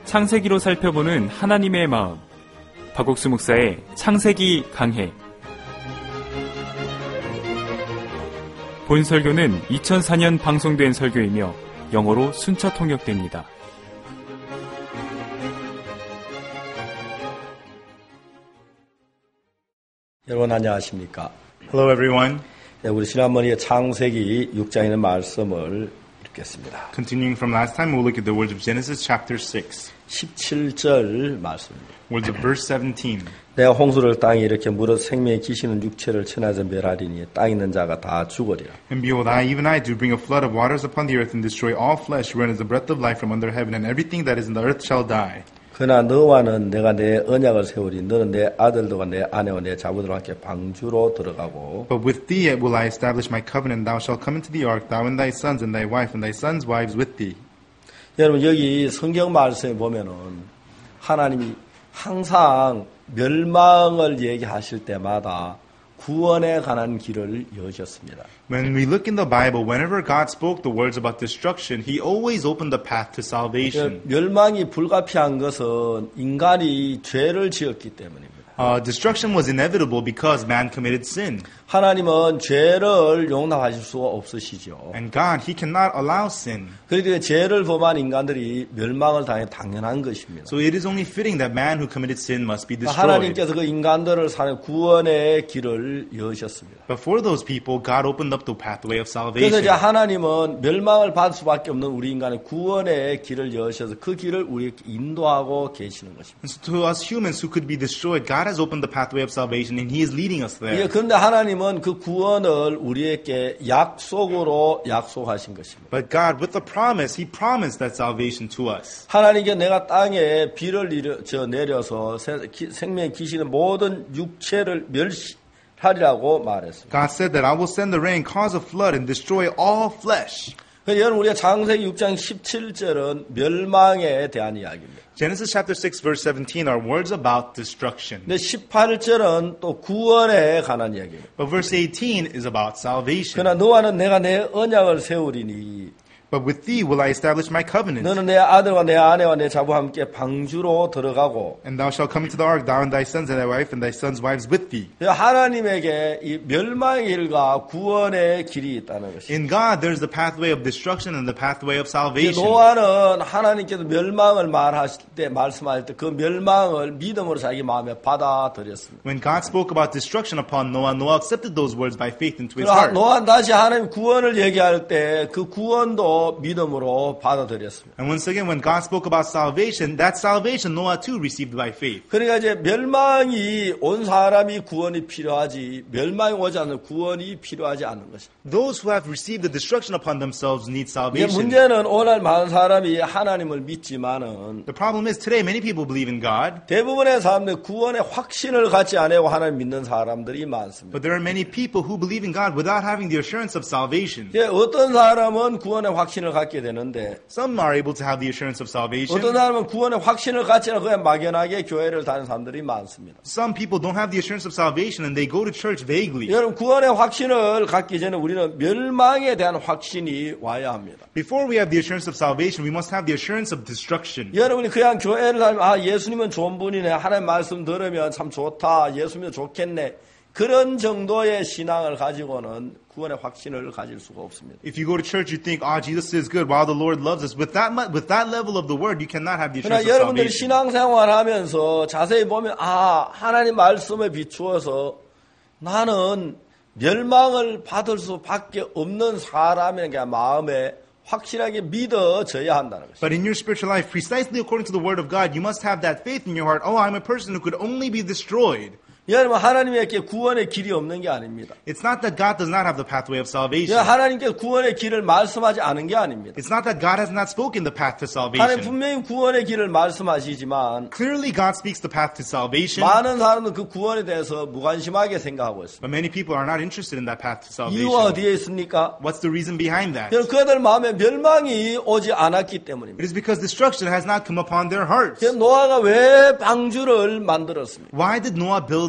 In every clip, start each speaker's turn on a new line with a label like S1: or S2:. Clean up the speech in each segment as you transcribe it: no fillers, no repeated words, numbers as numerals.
S1: 창세기로 살펴보는 하나님의 마음. 박옥수 목사의 창세기 강해. 본 설교는 2004년 방송된 설교이며 영어로 순차 통역됩니다.
S2: 여러분 안녕하십니까?
S3: Hello everyone.
S2: 네, 우리 지난번에 창세기 6장에 있는 말씀을 읽겠습니다.
S3: Continuing from last time, we'll look at the words of Genesis chapter 6.
S2: 17절 말씀입니다.
S3: Words of verse 17.
S2: 내가 홍수를 땅에 이렇게 물어 생명의 기시는 육체를 천하에서 멸하리니 땅에 있는 자가 다 죽으리라.
S3: And behold, even I do bring a flood of waters upon the earth and destroy all flesh, wherein is the breath of life from under heaven, and everything that is in the earth shall die.
S2: 그러나 너와는 내가 내 언약을 세우리. 너는 내 아들들과 내 아내와 내 자부들과 함께 방주로 들어가고.
S3: But with thee will I establish my covenant. Thou shalt come into the ark, thou and thy sons and thy wife and thy sons' wives with thee.
S2: 여러분 여기 성경 말씀에 보면은 하나님이 항상 멸망을 얘기하실 때마다 구원에 관한 길을 여셨습니다.
S3: When we look in the Bible, whenever God spoke the words about destruction, He always opened the path to salvation.
S2: 멸망이 불가피한 것은 인간이 죄를 지었기 때문입니다.
S3: Destruction was inevitable because man committed sin.
S2: 하나님은 죄를 용납하실 수가 없으시죠.
S3: And God, He cannot allow sin.
S2: 그러니까 죄를 범한 인간들이 멸망을 당해 당연한 것입니다.
S3: So it is only fitting that man who committed sin must be destroyed.
S2: 하나님께서 그 인간들을 사는 구원의 길을 여셨습니다.
S3: But for those people, God opened up the pathway of
S2: 그래서
S3: salvation.
S2: 이제 하나님은 멸망을 받을 수밖에 없는 우리 인간의 구원의 길을 여셔서 그 길을 우리에게 인도하고 계시는 것입니다.
S3: And so to us humans who could be destroyed, God has opened the pathway of salvation and He is leading us there.
S2: 예, 그런데 하나님은 그 구원을 우리에게 약속으로 약속하신 것입니다.
S3: But God, with the promise, He promised that salvation to us.
S2: 하나님께 내가 땅에 비를 내려서 생명의 기시는 모든 육체를 멸시하리라고 말했습니다.
S3: God said that I will send the rain, cause a flood, and destroy all flesh.
S2: 여러분 우리가 창세기 6장 17절은 멸망에 대한 이야기입니다.
S3: Genesis chapter 6 verse 17 are words about destruction.
S2: 근데 18절은 또 구원에 관한 이야기예요.
S3: But verse 18 is about salvation.
S2: 그러나 너와는 내가 내 언약을 세우리니
S3: But with thee will I establish my covenant.
S2: 너는 내 아들과 내 아내와 내 자부와 함께 방주로 들어가고
S3: And thou shalt come into the ark, thou and thy sons and thy wife and thy sons' wives with thee.
S2: 하나님에게 이 멸망의 길과 구원의 길이 있다는 것입니다.
S3: In God there is the pathway of destruction and the pathway of salvation.
S2: 노아는 하나님께서 멸망을 말씀할 때 그 멸망을 믿음으로 자기 마음에 받아들였습니다.
S3: When God spoke about destruction upon Noah, Noah accepted those words by faith into his heart.
S2: 노아는 다시 하나님 구원을 얘기할 때 그 구원도 믿음으로 받아들였습니다.
S3: And once again, when God spoke about salvation, that salvation Noah too received by faith.
S2: 그러니까 이제 멸망이 온 사람이 구원이 필요하지 멸망이 오지 않는 구원이 필요하지 않는 것입니다.
S3: Those who have received the destruction upon themselves need salvation.
S2: 문제는 오늘 많은 사람이 하나님을 믿지만은
S3: The problem is today many people believe in God.
S2: 대부분의 사람들 구원의 확신을 갖지 않고 하나님 믿는 사람들이 많습니다.
S3: But there are many people who believe in God without having the assurance of salvation.
S2: 어떤 사람은 구원의 확신을 갖게 되는데
S3: Some are able to have the assurance of salvation.
S2: 어떤 사람은 구원의 확신을 갖지 않고 그냥 막연하게 교회를 다니는 사람들이 많습니다.
S3: Some people don't have the assurance of salvation and they go to church vaguely.
S2: 여러분 구원의 확신을 갖기 전에 우리는 멸망에 대한 확신이 와야 합니다.
S3: Before we have the assurance of salvation, we must have the assurance of destruction.
S2: 여러분이 그냥 교회를 다니면 예수님은 좋은 분이네. 하나님 말씀 들으면 참 좋다. 예수님은 좋겠네. 그런 정도의 신앙을 가지고는 구원의 확신을 가질 수가 없습니다.
S3: If you go to church, you think, Jesus is good. Wow, the Lord loves us. With that level of the word, you cannot have the assurance
S2: 그러나
S3: of
S2: 여러분들이
S3: salvation.
S2: 신앙생활하면서 자세히 보면 하나님 말씀에 비추어서 나는 멸망을 받을 수밖에 없는 사람이라는 게 마음에 확실하게 믿어져야 한다는 것입니다.
S3: But in your spiritual life, precisely according to the word of God, you must have that faith in your heart. I'm a person who could only be destroyed.
S2: 여러분 하나님에게 구원의 길이 없는 게 아닙니다.
S3: It's not that God does not have the pathway of salvation.
S2: 하나님께 구원의 길을 말씀하지 않은 게 아닙니다.
S3: It's not that God has not spoken the path to
S2: 하나님
S3: salvation.
S2: 분명히 구원의 길을 말씀하시지만
S3: Clearly, God speaks the path to salvation.
S2: 많은 사람은 그 구원에 대해서 무관심하게 생각하고 있습니다.
S3: But many people are not interested in that path to
S2: 이유가
S3: salvation.
S2: 어디에 있습니까?
S3: What's the reason behind that?
S2: 그들 마음에 멸망이 오지 않았기 때문입니다.
S3: It is because destruction has not come upon their hearts.
S2: 노아가 왜 방주를 만들었습니까?
S3: Why did Noah build the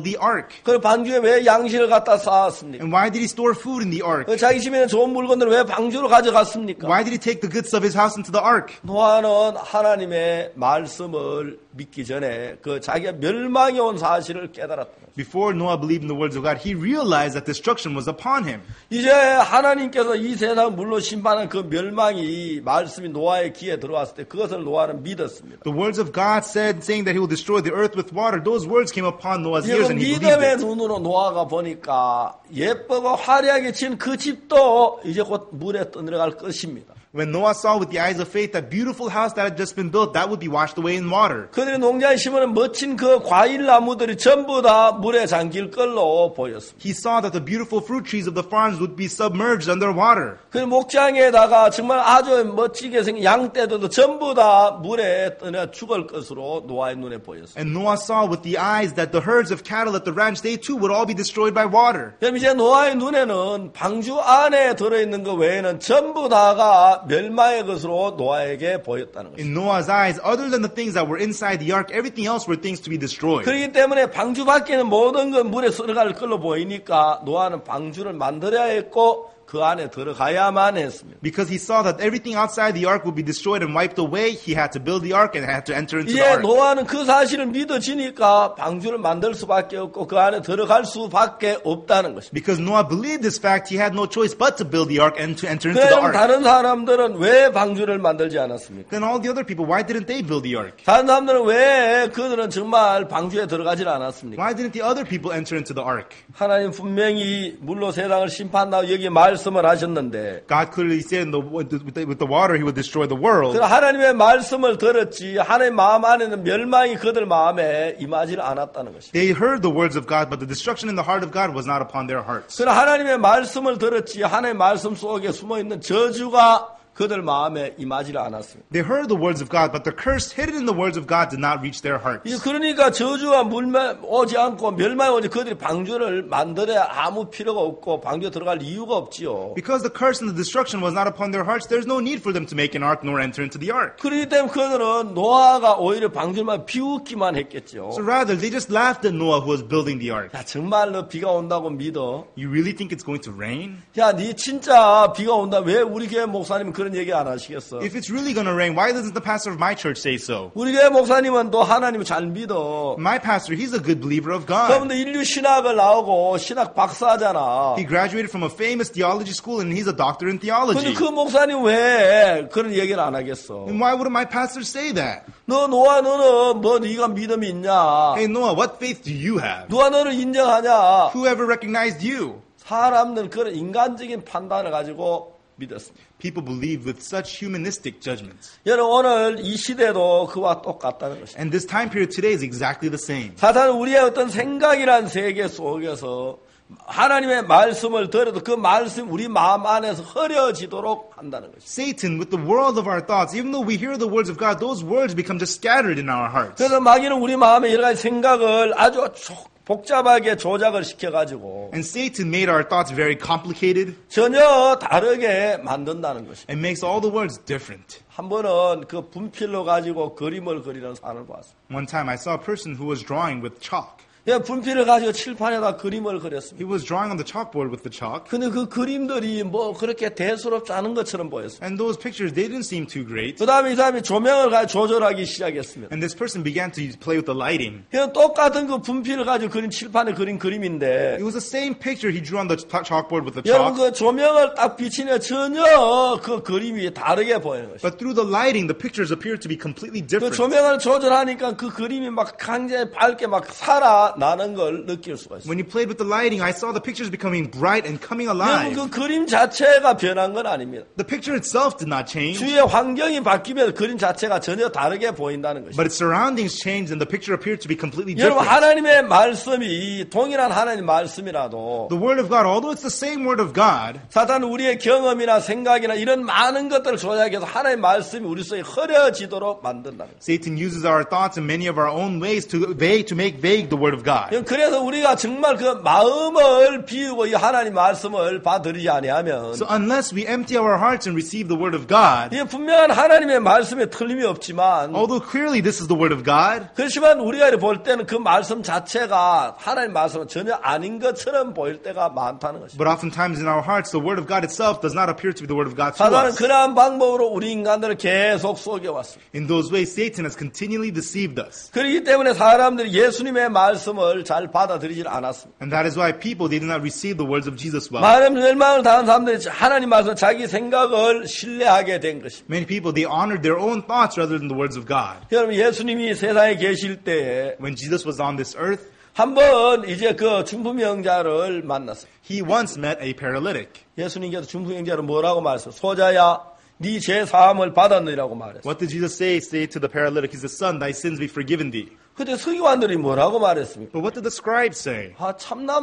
S3: the ark?
S2: 그 방주에 왜 양식을 갖다 쌓았습니까?
S3: And why did he store food in the ark?
S2: 그 자기 집에 있는 좋은 물건들을 왜 방주로 가져갔습니까?
S3: Why did he take the goods of his house into the ark?
S2: 노아는 하나님의 말씀을 믿기 전에 그 자기가 멸망이 온 사실을 깨달았다.
S3: Before Noah believed in the words of God, he realized that destruction was upon him.
S2: 이제 하나님께서 이 세상 물로 심판한 그 멸망이 말씀이 노아의 귀에 들어왔을 때 그것을 노아는 믿었습니다.
S3: The words of God saying that he will destroy the earth with water, those words came upon Noah's
S2: 이제
S3: ears
S2: 그
S3: and he believed
S2: 믿음의
S3: it.
S2: 눈으로 노아가 보니까 예쁘고 화려하게 지은 그 집도 이제 곧 물에 떠내려갈 것입니다.
S3: When Noah saw with the eyes of faith that beautiful house that had just been built, that would be washed away in water.
S2: 그들이 농장에 심은 멋진 그 과일 나무들이 전부 다 물에 잠길 걸로 보였습니다.
S3: He saw that the beautiful fruit trees of the farms would be submerged underwater.
S2: 그 목장에다가 정말 아주 멋지게 생긴 양떼들도 전부 다 물에 떠내 죽을 것으로 노아의 눈에 보였습니다.
S3: And Noah saw with the eyes that the herds of cattle at the ranch, they too would all be destroyed by water.
S2: 그럼 이제 노아의 눈에는 방주 안에 들어있는 것 외에는 전부 다가 멸망의 것으로 노아에게 보였다는 것입니다.
S3: In Noah's eyes, other than the things that were inside the ark, everything else were things to be destroyed.
S2: 그렇기 때문에 방주 밖에는 모든 건 물에 들어갈 걸로 보이니까 노아는 방주를 만들어야 했고 그 안에 들어가야만 했습니다.
S3: Because he saw that everything outside the ark would be destroyed and wiped away, he had to build the ark and had to enter into the
S2: 이제
S3: ark.
S2: 노아는 그 사실을 믿어지니까 방주를 만들 수밖에 없고 그 안에 들어갈 수밖에 없다는 것입니다.
S3: Because Noah believed this fact, he had no choice but to build the ark and to enter into the
S2: 그럼
S3: ark.
S2: 다른 사람들은 왜 방주를 만들지 않았습니까?
S3: Then all the other people, why didn't they build the ark?
S2: 다른 사람들은 왜 그들은 정말 방주에 들어가질 않았습니까?
S3: Why didn't the other people enter into the ark?
S2: 하나님 분명히 물로 세상을 심판한다고 여기 말씀을 하셨는데
S3: God clearly said with the water he would destroy the world.
S2: 그러나 하나님의 말씀을 들었지 하나님 마음 안에는 멸망이 그들 마음에 임하지 않았다는 것입니다.
S3: They heard the words of God, but the destruction in the heart of God was not upon their hearts.
S2: 그러나 하나님의 말씀을 들었지 하나님의 말씀 속에 숨어있는 저주가 그들 마음에 임하지 않았습니다.
S3: They heard the words of God, but the curse hidden in the words of God did not reach their hearts.
S2: 그러니까 저주가 오지 않고 멸망이 오지 그들이 방주를 만들어야 아무 필요가 없고 방주에 들어갈 이유가 없지요.
S3: Because the curse and the destruction was not upon their hearts, there's no need for them to make an ark nor enter into the ark.
S2: 그렇기 때문에 그들은 노아가 오히려 방주만 비웃기만 했겠죠.
S3: So rather, they just laughed at Noah who was building the ark.
S2: 야, 정말 너 비가 온다고 믿어?
S3: You really think it's going to rain?
S2: 야, 니 진짜 비가 온다. 왜 우리 교회 목사님은 그런 얘기 안 하시겠어?
S3: If it's really going to rain, why doesn't the pastor of my church say so?
S2: 우리 교회 목사님은 또 하나님을 잘 믿어.
S3: My pastor, he's a good believer of God.
S2: 그런데 인류 신학을 나오고 신학 박사잖아.
S3: He graduated from a famous theology school and he's a doctor in
S2: 근데
S3: theology.
S2: 그 목사님 왜 그런 얘기를 안 하겠어?
S3: And why wouldn't my pastor say that?
S2: 노아 너는 뭐 네가 믿음이 있냐?
S3: Hey Noah, what faith do you have?
S2: 누가 너를 인정하냐?
S3: Who ever recognized you?
S2: 사람들은 그런 인간적인 판단을 가지고 믿었습니다.
S3: People believe with such humanistic judgments.
S2: 여러분 오늘 이 시대도 그와 똑같다는 것입니다.
S3: And this time period today is exactly the same.
S2: 사탄은 우리의 어떤 생각이란 세계 속에서 하나님의 말씀을 들어도 그 말씀 우리 마음 안에서 흐려지도록 한다는 것입니다.
S3: Satan, with the world of our thoughts, even though we hear the words of God, those words become just scattered in our hearts.
S2: 그래서 마귀는 우리 마음에 여러 가지 생각을 아주 복잡하게 조작을 시켜가지고
S3: And Satan made our thoughts very complicated
S2: 전혀 다르게 만든다는 것입니다.
S3: and makes all the words different.
S2: 한 번은 그 분필로 가지고 그림을 그리는 사람을 봤습니다.
S3: One time I saw a person who was drawing with chalk.
S2: 분필을 가지고 칠판에다 그림을 그렸습니다.
S3: He was drawing on the chalkboard with the chalk.
S2: 근데 그 그림들이 뭐 그렇게 대수롭지 않은 것처럼 보였습니다.
S3: And those pictures, they didn't seem too great.
S2: 그 다음에 이 사람이 조명을 가지고 조절하기 시작했습니다.
S3: And this person began to play with the lighting.
S2: 그냥 똑같은 그 분필을 가지고 그린 칠판에 그린 그림인데
S3: It was the same picture he drew on the chalkboard with the
S2: 여러분
S3: chalk.
S2: 그 조명을 딱 비치면 전혀 그 그림이 다르게 보이는 것입니다.
S3: But through the lighting, the pictures appeared to be completely
S2: 그
S3: different.
S2: 조명을 조절하니까 그 그림이 막 굉장히 밝게 막 살아나는 걸 느낄 수가 있어요.
S3: When you played with the lighting, I saw the pictures becoming bright and coming
S2: 여러분
S3: alive.
S2: 그 그림 자체가 변한 건 아닙니다.
S3: The picture itself did not change,
S2: 주위의 환경이 바뀌면 그림 자체가 전혀 다르게 보인다는 것입니다.
S3: but its surroundings changed and the picture appeared to be completely
S2: 여러분
S3: different.
S2: 하나님의 말씀이 동일한 하나님 말씀이라도
S3: The word of God, although it's the same word of God,
S2: 사탄은 우리의 경험이나 생각이나 이런 많은 것들을 조작해서 하나님의 말씀이 우리 속에 흐려지도록 만든다는 것입니다.
S3: Satan uses our thoughts and many of our own ways to make vague the word of of God.
S2: 그래서 우리가 정말 그 마음을 비우고 이 하나님 말씀을 받으리지 아니하면
S3: So unless we empty our hearts and receive the word of God,
S2: 이 분명한 하나님의 말씀에 틀림이 없지만
S3: although clearly this is the word of God,
S2: 그렇지만 우리가 볼 때는 그 말씀 자체가 하나님 말씀은 전혀 아닌 것처럼 보일 때가 많다는 것입니다.
S3: but oftentimes in our hearts, the word of God itself does not appear to be the word of God to
S2: 사단은
S3: us.
S2: 그러한 방법으로 우리 인간들을 계속 속여왔습니다.
S3: In those ways, Satan has continually deceived us.
S2: 그렇기 때문에 사람들이 예수님의 말씀을 잘 받아들이질 않았습니다.
S3: And that is why people, they did not receive the words of Jesus well.
S2: 많은 멸망을 당한 사람들이 하나님 말씀 자기 생각을 신뢰하게 된 것입니다.
S3: Many people, they honored their own thoughts rather than the words of God.
S2: 여러분 예수님이 세상에 계실 때에
S3: When Jesus was on this earth,
S2: 한번 이제 그 중풍병자를 만났어요.
S3: he once met a paralytic.
S2: 예수님께서 중풍병자를 뭐라고 말했어요? 소자야, 네 죄 사함을 받았느라고 말했어요.
S3: What did Jesus say? Say to the paralytic, he's the son, thy sins be forgiven thee.
S2: 그때 서기관들이 뭐라고 말했습니까?
S3: But what did the scribes say?
S2: 아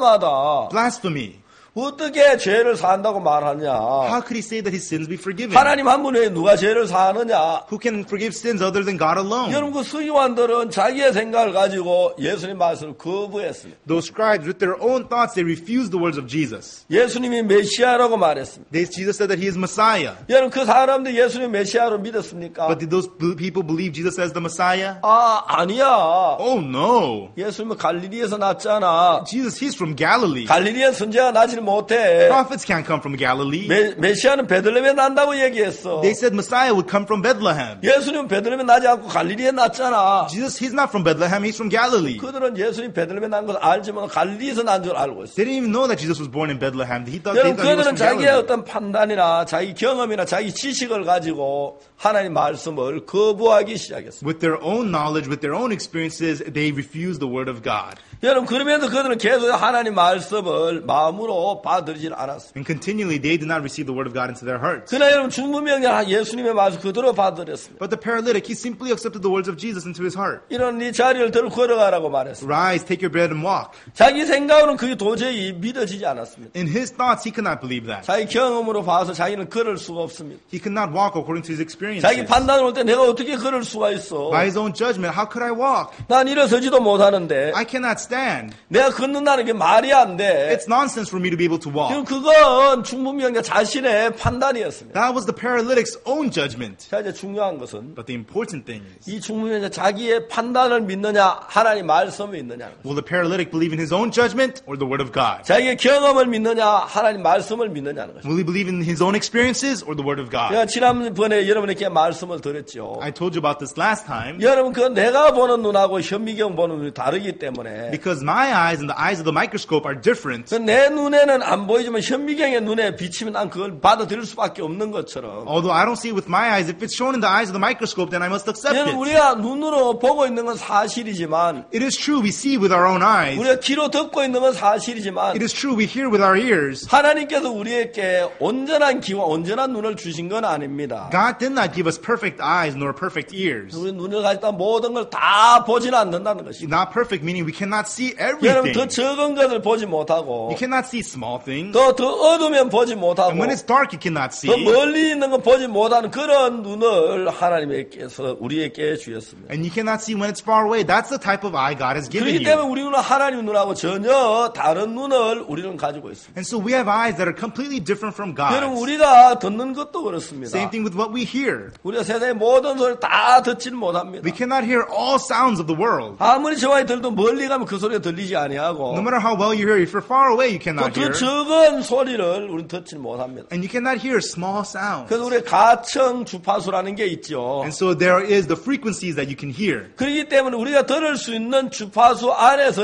S2: 참남하다.
S3: Blasphemy.
S2: 어떻게 죄를 사한다고 말하냐?
S3: How could he say that his sins be forgiven?
S2: 하나님 한 분 외에 누가 죄를 사하느냐?
S3: Who can forgive sins other than God alone?
S2: 여러분 그 서기관들은 자기의 생각을 가지고 예수님 말씀을 거부했습니다.
S3: Those scribes, with their own thoughts, they refused the words of Jesus.
S2: 예수님이 메시아라고 말했습니다.
S3: Jesus said that he is Messiah.
S2: 여러분 그 사람들 예수님 메시아로 믿었습니까?
S3: But did those people believe Jesus as the Messiah?
S2: 아 아니야.
S3: Oh no.
S2: 예수님은 갈릴리에서 났잖아.
S3: Jesus, he's from Galilee.
S2: 갈릴리에 선지자가 나지를 못해.
S3: Prophets can't come from Galilee.
S2: 메시아는 베들레헴에 난다고 얘기했어.
S3: They said Messiah would come from Bethlehem.
S2: 예수님은 베들레헴에 나지 않고 갈릴리에 났잖아.
S3: Jesus, he's not from Bethlehem, he's from Galilee.
S2: 그들은 예수님 베들레헴에 난 것을 알지만 갈릴리에서 난 줄 알고 있어.
S3: They didn't even know that Jesus was born in Bethlehem. They thought
S2: 여러분
S3: he was
S2: 그들은
S3: from
S2: 자기의
S3: Galilee.
S2: 어떤 판단이나 자기 경험이나 자기 지식을 가지고 하나님 말씀을 거부하기 시작했어요.
S3: With their own knowledge, with their own experiences, they refused the word of God.
S2: 여러분 그러면서 그들은 계속 하나님 말씀을 마음으로 받아들이질 않았어요.
S3: And continually, they did not receive the word of God into their hearts.
S2: 그러나 여러분 중풍병자 예수님의 말씀 그대로 받아들였습니다.
S3: But the paralytic, he simply accepted the words of Jesus into his heart.
S2: 이런 네 자리를 들고 걸어가라고 말했어요.
S3: Rise, take your bed and walk.
S2: 자기 생각으로는 그게 도저히 믿어지지 않았습니다.
S3: In his thoughts, he could not believe that.
S2: 자기 경험으로 봐서 자기는 걸을 수가 없습니다.
S3: He could not walk according to his experiences.
S2: 자기 판단을 할 때 내가 어떻게 걸을 수가 있어?
S3: By his own judgment, how could I walk?
S2: 난 일어서지도 못하는데
S3: I cannot stand.
S2: 내가 걷는다는 게 말이 안 돼.
S3: It's nonsense for me to be able to walk.
S2: 지금 그건 중풍병자 자신의 판단이었습니다.
S3: That was the paralytic's own judgment.
S2: 자 이제 중요한 것은
S3: But the important thing is,
S2: 이 중풍병자 자기의 판단을 믿느냐 하나님 말씀을 믿느냐.
S3: will the paralytic believe in his own judgment or the word of God?
S2: 자기의 경험을 믿느냐 하나님 말씀을 믿느냐는 것입니다.
S3: Will he believe in his own experiences or the word of God?
S2: 제가 지난번에 여러분에게 말씀을 드렸죠.
S3: I told you about this last time.
S2: 여러분 그 내가 보는 눈하고 현미경 보는 눈이 다르기 때문에
S3: Because my eyes and the eyes of the microscope are different.
S2: 내 눈에는 안 보이지만 현미경의 눈에 비치면 난 그걸 받아들일 수밖에 없는 것처럼
S3: Although I don't see it with my eyes, if it's shown in the eyes of the microscope, then I must accept
S2: 여러분
S3: it.
S2: 우리가 눈으로 보고 있는 건 사실이지만
S3: It is true we see with our own eyes.
S2: 우리가 귀로 듣고 있는 건 사실이지만
S3: It is true we hear with our ears.
S2: 하나님께서 우리에게 온전한 귀와 온전한 눈을 주신 건 아닙니다.
S3: God did not give us perfect eyes nor perfect ears.
S2: 우리 눈을 가지고 모든 걸 다 보지는 않는다는 것입니다.
S3: Not perfect meaning we cannot see
S2: 여러분 더
S3: everything.
S2: 적은 것을 보지 못하고
S3: You cannot see small things.
S2: 더 어두우면 보지 못하고
S3: And when it's dark, you cannot see.
S2: 더 멀리 있는 건 보지 못하는 그런 눈을 하나님께서 우리에게 주셨습니다.
S3: And you cannot see when it's far away. That's the type of eye God has given
S2: 그렇기
S3: you.
S2: 때문에 우리 눈은 하나님 눈하고 전혀 다른 눈을 우리는 가지고 있습니다.
S3: And so we have eyes that are completely different from
S2: 여러분
S3: God's.
S2: 우리가 듣는 것도 그렇습니다.
S3: Same thing with what we hear.
S2: 우리가 세상의 모든 소리를 다 듣지는 못합니다.
S3: We cannot hear all sounds of the world.
S2: 아무리 좋아해 들도 멀리 가면 그 소리가 들리지 아니하고
S3: No matter how well you hear, if you're far away, you cannot
S2: 더
S3: hear.
S2: 적은 소리를 우리는 듣지는 못합니다.
S3: And you cannot hear small sounds.
S2: 그래서 우리 가청 주파수라는 게 있죠.
S3: And so there is the frequencies that you can hear.
S2: 그렇기 때문에 우리가 들을 수 있는 주파수 안에서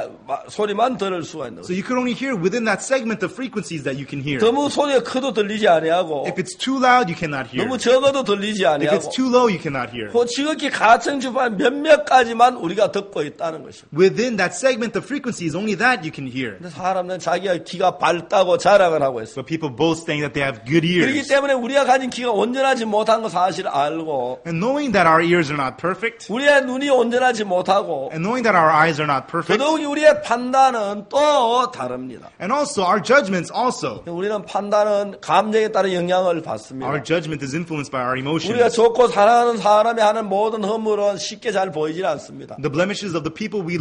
S2: 소리만 들을 수가 있는
S3: So
S2: 거죠.
S3: you can only hear within that segment of frequencies that you can hear.
S2: 너무 소리가 커도 들리지 아니하고
S3: If it's too loud, you cannot hear.
S2: 너무 적어도 들리지
S3: If it's
S2: 아니하고
S3: too low, you cannot hear.
S2: 그 지극히 가청 주파수 몇몇 가지만 우리가 듣고 있다는 것입니다.
S3: Within that segment of frequencies, only that you can hear.
S2: 근데 사람들은 자기가 귀가 밝다고 자랑을 하고 있어요.
S3: But people boast saying that they have good
S2: 그렇기
S3: ears.
S2: 때문에 우리가 가진 귀가 온전하지 못한 거 사실을 알고
S3: And knowing that our ears are not perfect,
S2: 우리의 눈이 온전하지 못하고
S3: and knowing that our eyes are not perfect,
S2: 더더욱이 우리의 판단은 또 다릅니다.
S3: and also our judgments also.
S2: 우리는 판단은 감정에 따른 영향을 받습니다.
S3: Our judgment is influenced by our
S2: 우리가
S3: emotions.
S2: 좋고 사랑하는 사람이 하는 모든 허물은 쉽게 잘 보이질 않습니다.
S3: The blemishes of the people we love, we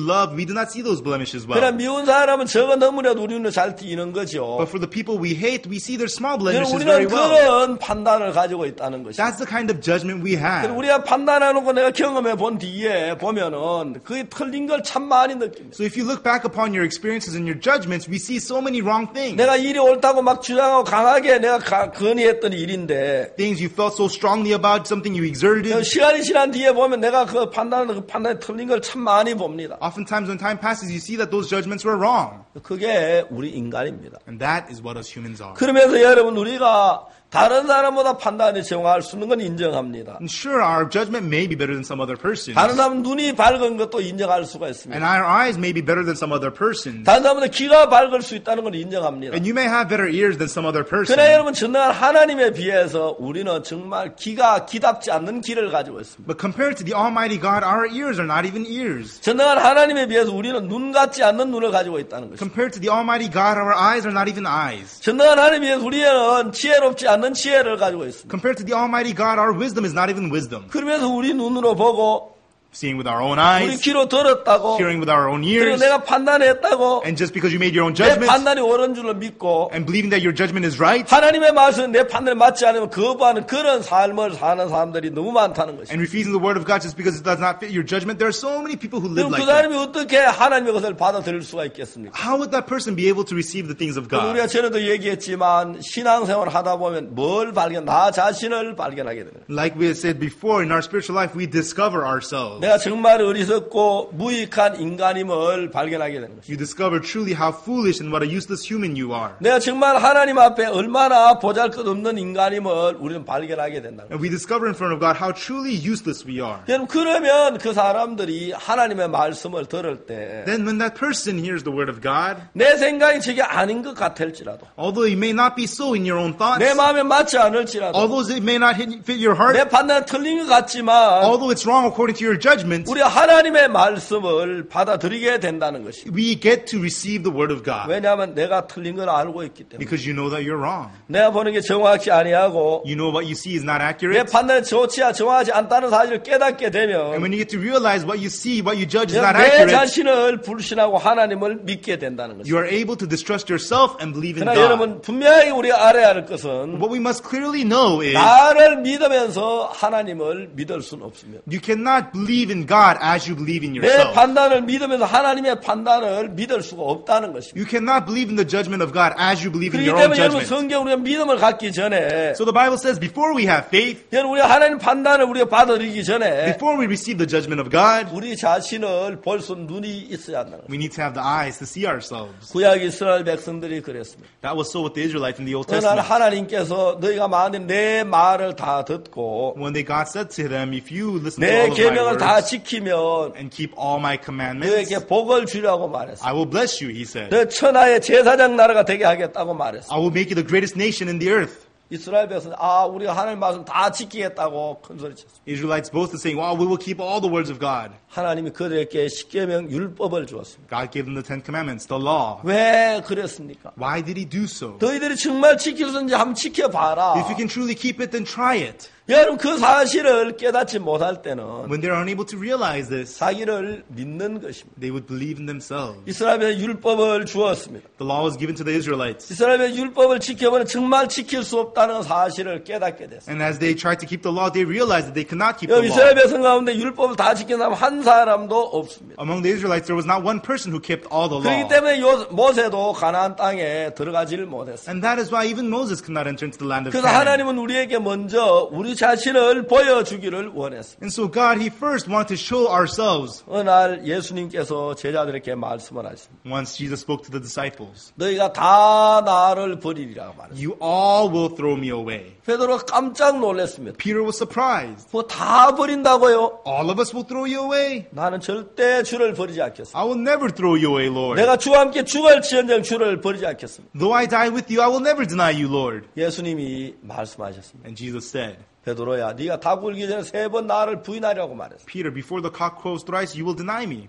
S3: do not see those blemishes
S2: 그러나
S3: well.
S2: 미운 사람은 저거 넘으려도 우리는 잘 띄는 거죠.
S3: But for the people we hate, we see their small
S2: 그럼
S3: blemishes very
S2: 우리는
S3: well.
S2: 그런 판단을 가지고 있다는 것이죠.
S3: That's the kind of judgment we have.
S2: 우리가 판단하는 거 내가 경험해 본 뒤에 보면은 그게 틀린 걸 참 많이 느낍니다.
S3: So if you look back upon your experiences and your judgments, we see so many wrong things.
S2: 내가 일이 옳다고 막 주장하고 강하게 내가 건의했던 일인데
S3: Things you felt so strongly about, something you exerted.
S2: 시간이 지난 뒤에 보면 내가 그 판단이 틀린 걸 참 많이 봅니다.
S3: Oftentimes when time passes, you see that those judgments were wrong.
S2: 그게 우리 인간입니다.
S3: And that is what us humans are.
S2: 그러면서 여러분 우리가 다른 사람보다 판단이 정확할 수 있는 건 인정합니다.
S3: And sure, our judgment may be better than some other person.
S2: 다른 사람은 눈이 밝은 것도 인정할 수가 있습니다.
S3: And our eyes may be better than some other person.
S2: 다른 사람보다 귀가 밝을 수 있다는 걸 인정합니다.
S3: And you may have better ears than some other person.
S2: 그러나 여러분 전능한 하나님에 비해서 우리는 정말 귀가 귀답지 않는 귀를 가지고 있습니다.
S3: But compared to the Almighty God, our ears are not even ears.
S2: 전능한 하나님에 비해서 우리는 눈 같지 않는 눈을 가지고 있다는 것입니다.
S3: Compared to the Almighty God, our eyes are not even eyes.
S2: 전능한 하나님에 비해서 우리는 지혜롭지 않는 지혜를 가지고 있습니다.
S3: Compared to the Almighty God, our wisdom is not even wisdom.
S2: 그러면서 우리 눈으로 보고
S3: Seeing with our own
S2: 우리
S3: eyes,
S2: 귀로 들었다고
S3: hearing with our own
S2: 그리고
S3: ears,
S2: 내가 판단했다고
S3: and just because you made your own
S2: 내
S3: judgments,
S2: 판단이 옳은 줄로 믿고
S3: and believing that your judgment is right,
S2: 하나님의 말씀은 내 판단에 맞지 않으면 거부하는 그런 삶을 사는 사람들이 너무 많다는 것입니다.
S3: and refusing the word of God just because it does not fit your judgment, there are so many people who live
S2: 그럼 그
S3: like that.
S2: 사람이 어떻게 하나님의 것을 받아들일 수가 있겠습니까?
S3: How would that person be able to receive the things of
S2: 우리가
S3: God?
S2: 전에도 얘기했지만 신앙생활 하다 보면 뭘 나 자신을 발견하게 되는 거예요.
S3: Like we had said before, in our spiritual life, we discover ourselves.
S2: 내가 정말 어리석고 무익한 인간임을 발견하게 되는 것이죠.
S3: You discover truly how foolish and what a useless human you are.
S2: 내가 정말 하나님 앞에 얼마나 보잘것없는 인간임을 우리는 발견하게 된다는 거예요.
S3: And we discover in front of God how truly useless we are.
S2: 여러분 그러면 그 사람들이 하나님의 말씀을 들을 때
S3: Then when that person hears the word of God,
S2: 내 생각이 저게 아닌 것 같을지라도
S3: although it may not be so in your own thoughts,
S2: 내 마음에 맞지 않을지라도
S3: although it may not fit your heart,
S2: 내 판단은 틀린 것 같지만
S3: although it's wrong according to your judgment,
S2: 우리 하나님의 말씀을 받아들이게 된다는 것입니다.
S3: we get to receive the word of God
S2: 왜냐하면 내가 틀린 걸 알고 있기 때문에
S3: because you know that you're wrong.
S2: 내가 보는 게 정확치 아니하고
S3: You know what you see is not
S2: 내
S3: accurate.
S2: 판단이 정확하지 않다는 사실을 깨닫게
S3: And
S2: 되면
S3: when you get to realize what you see, what you judge is
S2: 내
S3: not accurate,
S2: 자신을 불신하고 하나님을 믿게 된다는 것입니다.
S3: you are able to distrust yourself and believe in
S2: 그러나
S3: God.
S2: 여러분 분명히 우리가 알아야 할 것은
S3: What we must clearly know is
S2: 나를 믿으면서 하나님을 믿을 수는 없습니다.
S3: you cannot believe in God as you believe in
S2: 내
S3: yourself.
S2: 판단을 믿으면서 하나님의 판단을 믿을 수가 없다는 것입니다.
S3: You cannot believe in the judgment of God as you believe in
S2: 그렇기
S3: your own
S2: 때문에 여러분
S3: judgment.
S2: 성경 우리가 믿음을 갖기 전에
S3: So the Bible says before we have faith,
S2: 여러분 우리가 하나님 판단을 우리가 받아들이기 전에
S3: before we receive the judgment of God,
S2: 우리 자신을 볼 수 있는 눈이 있어야 한다는 거예요.
S3: we need to have the eyes to see ourselves.
S2: 구약 이스라엘 백성들이 그랬습니다.
S3: That was so with the Israelites in the Old
S2: 어느 날
S3: Testament.
S2: 하나님께서 너희가 만약 내 말을 다 듣고
S3: When God said to them, if you listen to all
S2: 내
S3: of my
S2: 계명을 다
S3: words
S2: 지키면
S3: and keep all my commandments,
S2: 너에게 복을 주려고 말했어.
S3: I will bless you, he said.
S2: 너 천하의 제사장 나라가 되게 하겠다고 말했어.
S3: I will make you the greatest nation in the earth.
S2: 이스라엘 백성 우리가 하나님 말씀 다 지키겠다고 큰 소리 쳤어.
S3: Israelites boasted saying, wow, we will keep all the words of God.
S2: 하나님이 그들에게 십계명 율법을 주었습니다.
S3: God gave them the Ten Commandments, the law.
S2: 왜 그랬습니까?
S3: Why did he do so?
S2: 너희들이 정말 지킬 수 있는지 한번 지켜봐라.
S3: If you can truly keep it, then try it.
S2: 여러분 그 사실을 깨닫지 못할 때는
S3: When they're unable to realize this,
S2: 자기를 믿는 것입니다.
S3: they would believe in themselves.
S2: 이스라엘에 율법을 주었습니다.
S3: The law was given to the Israelites.
S2: 이스라엘의 율법을 지켜보면 정말 지킬 수 없다는 사실을 깨닫게 됐습니다.
S3: And as they tried to keep the law, they realized that they could not keep the
S2: 이스라엘
S3: law.
S2: 백성 가운데 율법을 다 지킨 사람 한 사람도 없습니다.
S3: Among the Israelites, there was not one person who kept all the
S2: 그렇기
S3: law.
S2: 때문에 모세도 가나안 땅에 들어가지를 못했습니다.
S3: And that is why even Moses could not enter into the land of
S2: 그래서
S3: Canaan.
S2: 하나님은 우리에게 먼저 우리 자신을 보여주기를 원했습니다.
S3: And so God, He first wanted to show ourselves.
S2: 어느 날 예수님께서 제자들에게 말씀을 하셨습니다.
S3: Once Jesus spoke to the disciples,
S2: 너희가 다 나를 버리리라고 말했습니다.
S3: you all will throw me away.
S2: 베드로가 깜짝 놀랐습니다.
S3: Peter was surprised.
S2: 뭐 다 버린다고요?
S3: All of us will throw you away.
S2: 나는 절대 주를 버리지 않겠습니다.
S3: I will never throw you away, Lord.
S2: 내가 주와 함께 죽을지언정 주를 버리지 않겠습니다.
S3: Though I die with you, I will never deny you, Lord.
S2: 예수님이 말씀하셨습니다.
S3: And Jesus said,
S2: 베드로야, 네가 다 굴기 전에 3번 나를 부인하려고 말했어.
S3: Peter, before the cock crows thrice, you will deny me.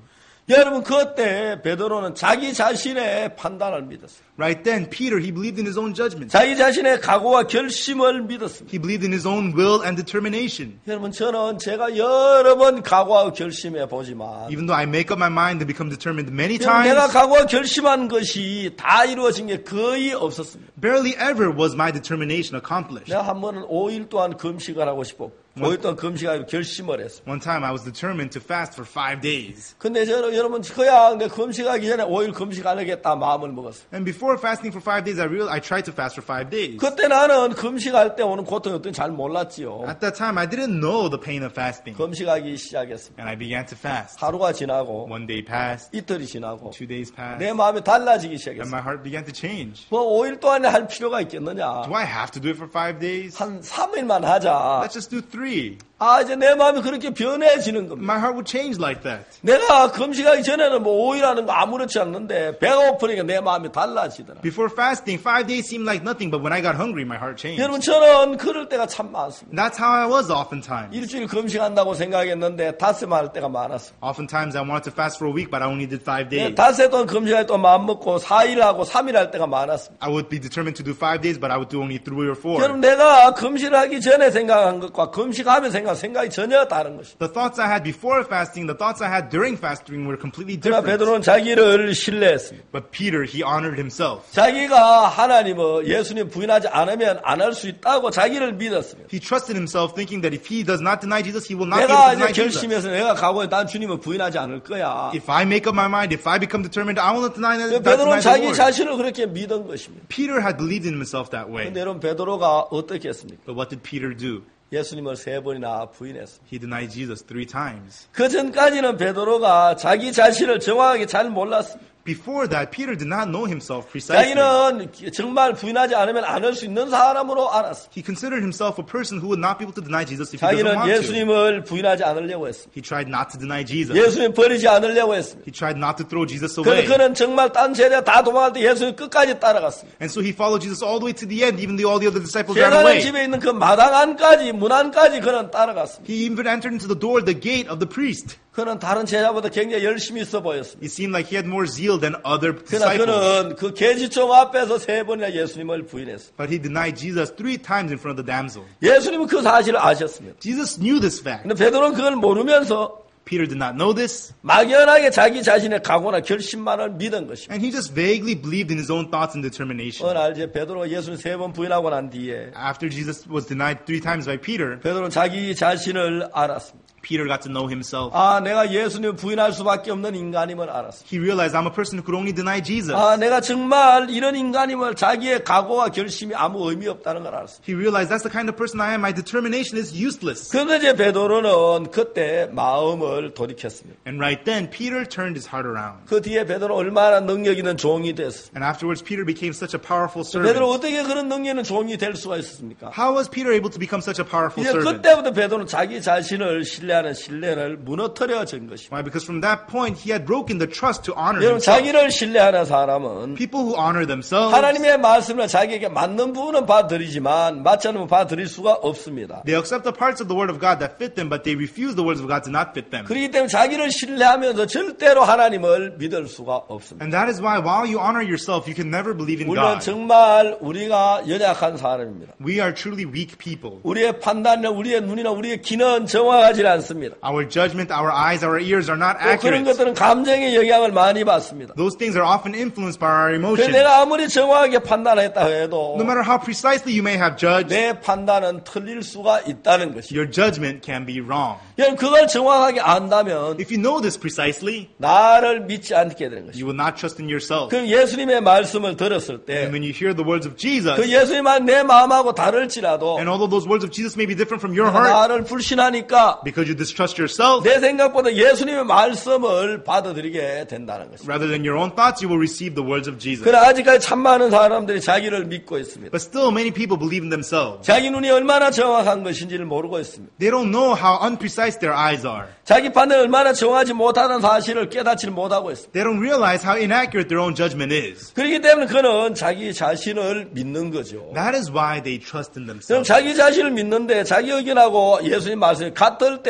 S2: 여러분 그때 베드로는 자기 자신의 판단을 믿었어요.
S3: Right then, Peter, he believed in his own judgment.
S2: 자기 자신의 각오와 결심을 믿었습니다.
S3: He believed in his own will and determination.
S2: 여러분 저는 제가 여러 번 각오하고 결심해 보지만
S3: Even though I make up my mind and become determined many
S2: 내가
S3: times,
S2: 각오와 결심한 것이 다 이루어진 게 거의 없었습니다.
S3: barely ever was my determination accomplished.
S2: 내가 한 번은 5일 동안 금식을 하고 싶어 5일 동안 금식하기로 결심을 했어요.
S3: One time I was determined to fast for 5 days.
S2: 근데 저는 여러분 그야 내 금식하기 전에 5일 금식 안 하겠다 마음을 먹었어요.
S3: And before fasting for 5 days, I tried to fast for 5 days.
S2: 그때 나는 금식할 때 오는 고통이 어떤지 잘 몰랐지요.
S3: At that time, I didn't know the pain of fasting.
S2: 금식하기 시작했습니다.
S3: And I began to fast.
S2: 하루가 지나고
S3: 1 day passed,
S2: 이틀이 지나고
S3: 2 days passed,
S2: 내 마음이 달라지기
S3: and
S2: 시작했어요.
S3: my heart began to change.
S2: 뭐 5일 동안에 할 필요가 있겠느냐.
S3: Do I have to do it for 5 days?
S2: 한 3일만 하자.
S3: Let's just do 3.
S2: 아 이제 내 마음이 그렇게 변해지는 겁니다.
S3: My heart would change like that.
S2: 내가 금식하기 전에는 뭐 5일 하는 거 아무렇지 않는데 배가 고프니까 내 마음이 달라지더라.
S3: Before fasting, 5 days seemed like nothing, but when I got hungry, my heart changed.
S2: 여러분 저는 그럴 때가 참 많습니다.
S3: That's how I was oftentimes.
S2: 일주일 금식한다고 생각했는데 닷새만 할 때가 많았어요.
S3: Oftentimes I wanted to fast for a week, but I only did 5 days.
S2: 닷새 동안 금식할 때 마음 먹고 4일하고 3일 할 때가 많았습니다.
S3: I would be determined to do 5 days, but I would do only 3 or 4.
S2: 여러분 내가 금식을 하기 전에 생각한 것과 금식하면 생각이 전혀 다른 것입니다.
S3: The thoughts I had before fasting, the thoughts I had during fasting were completely
S2: 그러나
S3: different.
S2: 베드로는 자기를 신뢰했습니다.
S3: But Peter, he honored himself.
S2: 자기가 하나님을 예수님 부인하지 않으면 안 할 수 있다고 자기를 믿었습니다.
S3: He trusted himself, thinking that if he does not deny Jesus, he will not be able
S2: 내가
S3: to
S2: 이제
S3: deny Jesus.
S2: 결심해서 내가 각오해 난 주님을 부인하지 않을 거야.
S3: If I make up my mind, if I become determined, I will not deny the
S2: 베드로는 자기
S3: Lord.
S2: 자신을 그렇게 믿은 것입니다.
S3: Peter had believed in himself that way.
S2: 그런데 여러분 베드로가 어떻게 했습니까?
S3: But what did Peter do?
S2: 예수님을 3번이나 부인했습니다.
S3: He denied Jesus 3 times.
S2: 그 전까지는 베드로가 자기 자신을 정확하게 잘 몰랐습니다.
S3: Before that, Peter did not know himself precisely.
S2: 자기는 정말 부인하지 않으면 안 할 수 있는 사람으로 알았습니다.
S3: He considered himself a person who would not be able to deny Jesus if he doesn't
S2: 자기는
S3: want to.
S2: 예수님을 부인하지 않으려고 했습니다.
S3: He tried not to deny Jesus.
S2: 예수님 버리지 않으려고 했습니다.
S3: He tried not to throw Jesus away.
S2: 그는 정말 딴 제자 다 도망갈 때 예수님 끝까지 따라갔습니다.
S3: And so he followed Jesus all the way to the end, even though all the other disciples ran
S2: 제자는
S3: away.
S2: 집에 있는 그 마당 안까지 문 안까지 그는 따라갔습니다.
S3: He even entered into the door, the gate of the priest.
S2: 그는 다른 제자보다 굉장히 열심히 있어 보였습니다.
S3: It seemed like he had more zeal than other
S2: 그러나
S3: disciples.
S2: 그는 그 계지총 앞에서 3번이나 예수님을 부인했습니다.
S3: But he denied Jesus 3 times in front of the damsel.
S2: 예수님은 그 사실을 아셨습니다.
S3: Jesus knew this fact.
S2: 근데 베드로는 그걸 모르면서
S3: Peter did not know this,
S2: 막연하게 자기 자신의 각오나 결심만을 믿은 것입니다.
S3: and he just vaguely believed in his own thoughts and determination.
S2: 어느 날 이제 베드로가 예수님 3번 부인하고 난 뒤에
S3: After Jesus was denied 3 times by Peter,
S2: 베드로는 자기 자신을 알았습니다.
S3: Peter got to know himself.
S2: 아, 내가 예수님을 부인할 수밖에 없는 인간임을 알았습니다.
S3: He realized I'm a person who could only deny Jesus.
S2: 아, 내가 정말 이런 인간임을 자기의 각오와 결심이 아무 의미 없다는 걸 알았습니다.
S3: He realized that's the kind of person I am. My determination is useless.
S2: 그런데 이제 베드로는 그때 마음을 돌이켰습니다.
S3: And right then, Peter turned his heart around.
S2: 그 뒤에 베드로 얼마나 능력 있는 종이 됐습니다.
S3: And afterwards, Peter became such a powerful
S2: 베드로
S3: servant.
S2: 어떻게 그런 능력 있는 종이 될 수가 있었습니까?
S3: How was Peter able to become such a powerful
S2: 이제
S3: servant?
S2: 그때부터 베드로는 자기 자신을 신뢰하는 신뢰를 무너뜨려진 것입니다.
S3: Why? Because from that point, he had broken the trust to honor
S2: 여러분
S3: himself.
S2: 자기를 신뢰하는 사람은
S3: People who honor themselves,
S2: 하나님의 말씀을 자기에게 맞는 부분은 봐드리지만 맞지 않으면 봐드릴 수가 없습니다.
S3: they accept the parts of the Word of God that fit them, but they refuse the words of God to not fit them.
S2: 그렇기 때문에 자기를 신뢰하면서 절대로 하나님을 믿을 수가 없습니다.
S3: And that is why, while you honor yourself, you can never believe in
S2: 우리는
S3: God.
S2: 정말 우리가 연약한 사람입니다.
S3: We are truly weak people.
S2: 우리의 판단이나 우리의 눈이나 우리의 귀는 정확하지 않습니다.
S3: Our judgment, our eyes, our ears are not
S2: 또 그런
S3: accurate.
S2: 것들은 감정의 영향을 많이 받습니다.
S3: Those things are often influenced by our
S2: 그래서
S3: emotions.
S2: 내가 아무리 정확하게 판단했다 해도
S3: No matter how precisely you may have judged,
S2: 내 판단은 틀릴 수가 있다는 것이죠.
S3: your judgment can be wrong.
S2: 여러분 그걸 정확하게 안다면
S3: If you know this precisely,
S2: 나를 믿지 않게 되는 것이죠.
S3: you will not trust in yourself.
S2: 그 예수님의 말씀을 들었을 때
S3: And when you hear the words of
S2: 그
S3: Jesus,
S2: 예수님만 내 마음하고 다를지라도
S3: and although those words of Jesus may be different from your heart,
S2: 나를 불신하니까
S3: because you distrust yourself,
S2: 내 생각보다 예수님의 말씀을 받아들이게 된다는 것이죠.
S3: rather than your own thoughts, you will receive the words of Jesus.
S2: 그러나 아직까지 참 많은 사람들이 자기를 믿고 있습니다.
S3: But still, many people believe in themselves.
S2: 자기 눈이 얼마나 정확한 것인지를 모르고 있습니다.
S3: They don't know how unprecise their eyes are.
S2: 자기 판단이 얼마나 정확하지 못하다는 사실을 깨닫지 못하고 있습니다.
S3: They don't realize how inaccurate their own judgment is.
S2: 그렇기 때문에 그는 자기 자신을 믿는 거죠.
S3: That is why they trust in
S2: 그럼
S3: themselves.
S2: 자기 자신을 믿는데 자기 의견하고 예수님 말씀이 같을 때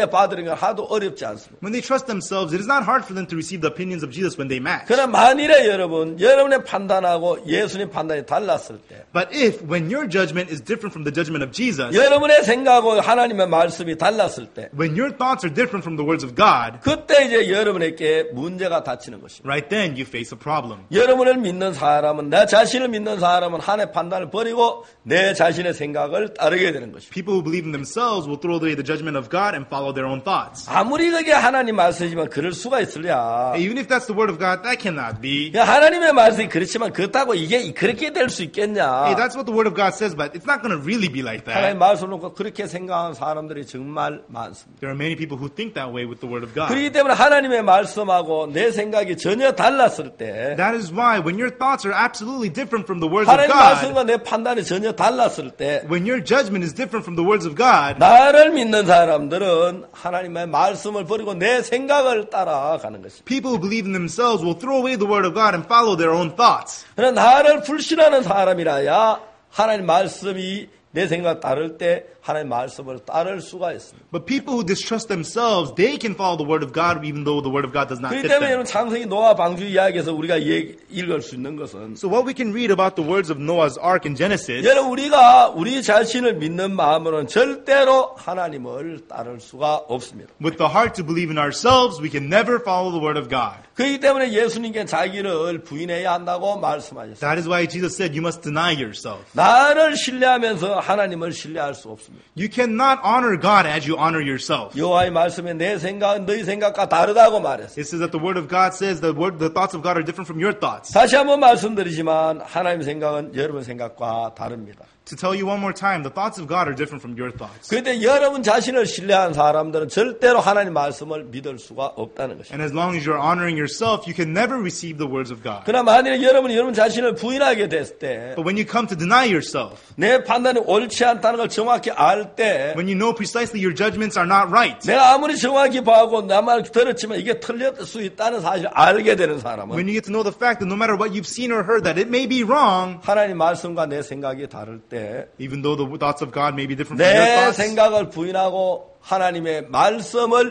S2: 받으는 건 하도 어렵지 않습니다.
S3: When they trust themselves, it is not hard for them to receive the opinions of Jesus when they match.
S2: 그러나 만일에 여러분의 판단하고 예수님 판단이 달랐을 때,
S3: But if, when your judgment is different from the judgment of Jesus,
S2: 여러분의 생각하고 하나님의 말씀이 달랐을 때,
S3: when your thoughts are different from the words of God,
S2: 그때 이제 여러분에게 문제가 닥치는 것입니다.
S3: right then you face a problem.
S2: 여러분을 믿는 사람은, 내 자신을 믿는 사람은 하나님의 판단을 버리고 내 자신의 생각을 따르게 되는 것입니다.
S3: People who believe in themselves will throw away the judgment of God and follow their own thoughts.
S2: 아무리 그게 하나님 말씀이지만 그럴 수가 있으랴.
S3: Even if that's the word of God, that cannot be.
S2: 하나님의 말씀이 그렇지만 그렇다고 이게 그렇게 될 수 있겠냐.
S3: Hey, that's what the word of God says, but it's not going to really be like
S2: 하나님
S3: that.
S2: 말씀을 놓고 그렇게 생각하는 사람들이 정말 많습니다.
S3: There are many people who think that way with the word of God.
S2: 그렇기 때문에 하나님의 말씀하고 내 생각이 전혀 달랐을 때,
S3: That is why when your thoughts are absolutely different from the words of
S2: 하나님
S3: God,
S2: 말씀과 내 판단이 전혀 달랐을 때,
S3: when your judgment is different from the words of God,
S2: 나를 믿는 사람들은 하나님의 말씀을 버리고 내 생각을 따라가는 것입니다.
S3: people who believe in themselves will throw away the word of God and follow their own thoughts.
S2: 그러나 나를 불신하는 사람이라야 하나님 말씀이 내 생각 따를 때 하나님 말씀을 따를 수가 있습니다.
S3: But people who distrust themselves, they can follow the word of God even though the word of God does not
S2: 그렇기
S3: fit
S2: 때문에
S3: them.
S2: 여러분 창세기 노아 방주 이야기에서 우리가 읽을 수 있는 것은,
S3: So what we can read about the words of Noah's ark in Genesis,
S2: 여러분 우리가 우리 자신을 믿는 마음으로는 절대로 하나님을 따를 수가 없습니다.
S3: with the heart to believe in ourselves, we can never follow the word of God.
S2: 그렇기 때문에 예수님께 자기를 부인해야 한다고 말씀하셨습니다.
S3: That is why Jesus said you must deny yourself.
S2: 나를 신뢰하면서 하나님을 신뢰할 수 없습니다.
S3: You cannot honor God as you honor yourself.
S2: 여호와의 말씀에 내 생각은 너희 생각과 다르다고 말했어요.
S3: It says that the word of God says the thoughts of God are different from your thoughts.
S2: 다시 한번 말씀드리지만 하나님 생각은 여러분 생각과 다릅니다.
S3: To tell you one more time, the thoughts of God are different from your thoughts.
S2: 그런데 여러분 자신을 신뢰한 사람들은 절대로 하나님 말씀을 믿을 수가 없다는 것입니다.
S3: And as long as you're honoring yourself, you can never receive the words of God.
S2: 그러나 만일에 여러분 자신을 부인하게 됐을 때,
S3: But when you come to deny yourself,
S2: 내 판단이 옳지 않다는 걸 정확히 알 때,
S3: when you know precisely your judgments are not right,
S2: 내가 아무리 정확히 봐고 내 말 들었지만 이게 틀릴 수 있다는 사실을 알게 되는 사람은
S3: when you get to know the fact that no matter what you've seen or heard that it may be wrong,
S2: 하나님 말씀과 내 생각이 다를 때
S3: even though the thoughts of God may be different from your
S2: 내
S3: thoughts,
S2: 생각을 부인하고 하나님의 말씀을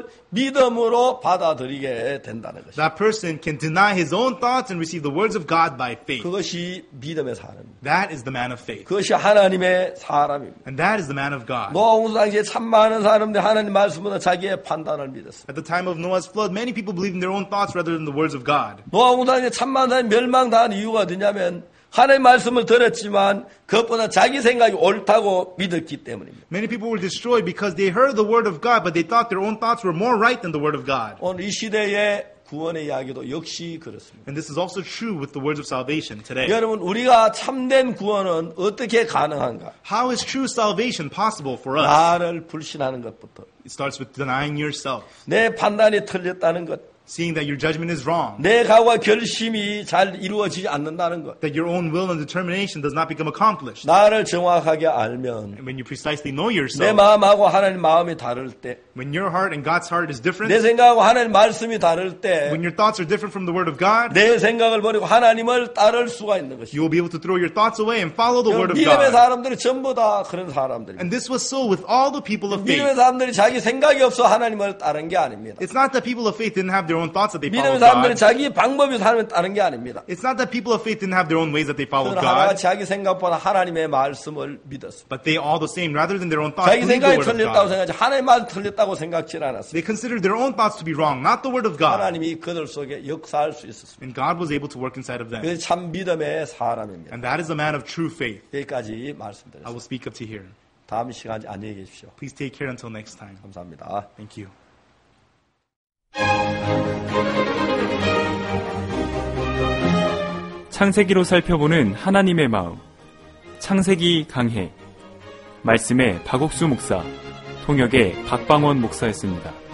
S2: 믿음으로 받아들이게 된다는 것입니다.
S3: that person can deny his own thoughts and receive the words of God by faith.
S2: 그것이 믿음의 사람입니다.
S3: That is the man of faith.
S2: 그것이 하나님의 사람입니다.
S3: And that is the man of God.
S2: 노아 당시에 참 많은 사람들이 하나님 말씀보다 자기의 판단을 믿었어요.
S3: At the time of Noah's flood, many people believed in their own thoughts rather than the words of God.
S2: 노아 당시에 참 많은 사람이 멸망당한 이유가 어디냐면 하나님의 말씀을 들었지만 그것보다 자기 생각이 옳다고 믿었기 때문입니다.
S3: Many people were destroyed because they heard the word of God, but they thought their own thoughts were more right than the word of God.
S2: 오늘 이 시대의 구원의 이야기도 역시 그렇습니다.
S3: And this is also true with the words of salvation today.
S2: 여러분 우리가 참된 구원은 어떻게 가능한가?
S3: How is true salvation possible for us?
S2: 나를 불신하는 것부터,
S3: It starts with denying yourself,
S2: 내 판단이 틀렸다는 것,
S3: seeing that your judgment is wrong,
S2: 내 각오와 결심이 잘 이루어지지 않는다는 것,
S3: that your own will and determination does not become accomplished.
S2: 나를 정확하게 알면
S3: And when you precisely know
S2: 내
S3: yourself,
S2: 마음하고 하나님 마음이 다를 때,
S3: when your heart and God's heart is
S2: 내
S3: different,
S2: 생각하고 하나님 말씀이 다를 때,
S3: when your thoughts are different from the word of God,
S2: 내 생각을 버리고 하나님을 따를 수가 있는 것이죠.
S3: you will be able to throw your thoughts away and follow the word of
S2: 믿음의
S3: God.
S2: 사람들이 전부 다 그런 사람들입니다.
S3: And this was so with all the people of
S2: 믿음의
S3: faith.
S2: 사람들이 자기 생각이 없어 하나님을 따른 게 아닙니다.
S3: It's not that people of faith didn't have their own thoughts that they
S2: 믿음의
S3: followed
S2: 사람들이
S3: God.
S2: 자기 방법이 하나님을 따른 게 아닙니다.
S3: It's not that people of faith didn't have their own ways that they followed
S2: 그러나 하나가
S3: God.
S2: 자기 생각보다 하나님의 말씀을 믿었습니다.
S3: But they all the same, rather than their own thoughts,
S2: 자기
S3: believed the
S2: 생각이
S3: word of
S2: 틀렸다고
S3: God.
S2: 생각하지 하나님 말 틀렸다고 생각지 않았습니다.
S3: They considered their own thoughts to be wrong, not the word of God.
S2: 하나님이 그들 속에 역사할 수 있었습니다.
S3: And God was able to work inside of them.
S2: 그것이 참 믿음의 사람입니다.
S3: And that is a man of true faith.
S2: 여기까지
S3: I
S2: 말씀드렸습니다.
S3: will speak up to here.
S2: 다음 시간에 안녕히 계십시오.
S3: Please take care until next time.
S2: 감사합니다.
S3: Thank you.
S1: 창세기로 살펴보는 하나님의 마음. 창세기 강해. 말씀의 박옥수 목사, 통역의 박방원 목사였습니다.